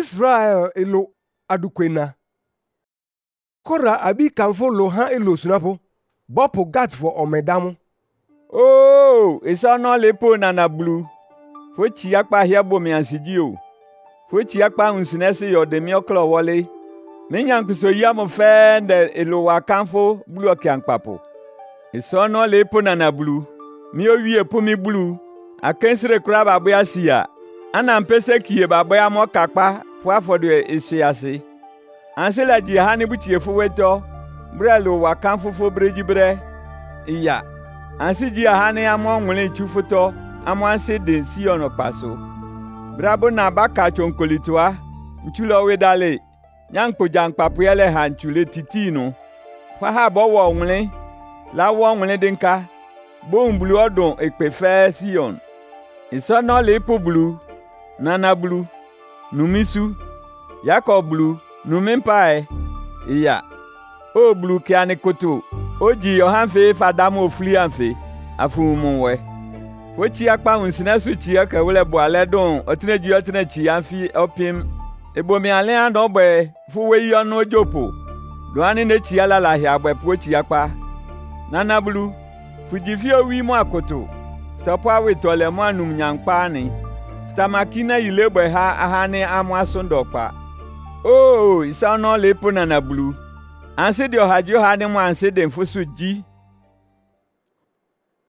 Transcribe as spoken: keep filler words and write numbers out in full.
Israel elo adukwena. Kora abi kanfo lo ha elo sunapo. Bopo gat for omedamu. Oh, isa no lepo na na blue. Fochi akpa hia bo mi ansiji o. Fochi akpa unsunese yo de mi oklo wole. Me nyankuso ya mo fe de elo wa kanfo blue okiankpapo. Isa no lepo na na blue. Mi o wie po mi blue. Akensire kura babo ya sia. Ana mpese kie babo ya mo kakpa fo afodo esiase. Anse la ji ha ne buchie fo weto. Brelo wa kanfo fo breji bre. Iya. Ansi ji ha ne amo nwele chufoto. Amo anse de si ono paso. Brabo na baka chonkolitoa. Nchulo wedale. Nyanko jankpapo yele ha nchule titino. Fa ha bo wo nwele. La wo nwele denka. Bo mbulu odon ekpe fe Sion. Iso no le po blue. Nana blue. Numisu. Yako blue. Numimpai. Iya. O blue ki ane koto. Oji yo hanfe fadamu ofli hanfe. Afu munwe. Fochi akpa unsina suchi ya kawele bo ale don. Otine ju otine chi hanfi opim. Ebo mi ale ando bwe. Fuwe yo no jopo. Doani ne chi ala la hia bwe pochi akpa. Nana blue. Fujifio wi mo akoto. Topo awe tole mo anum nyankpa ni. Tamakina ilebwe ha ahane amwa sondokpa. Oh, isa no lepo nana blue. Anse de ohajo ha ne mo anse de mfoso ji.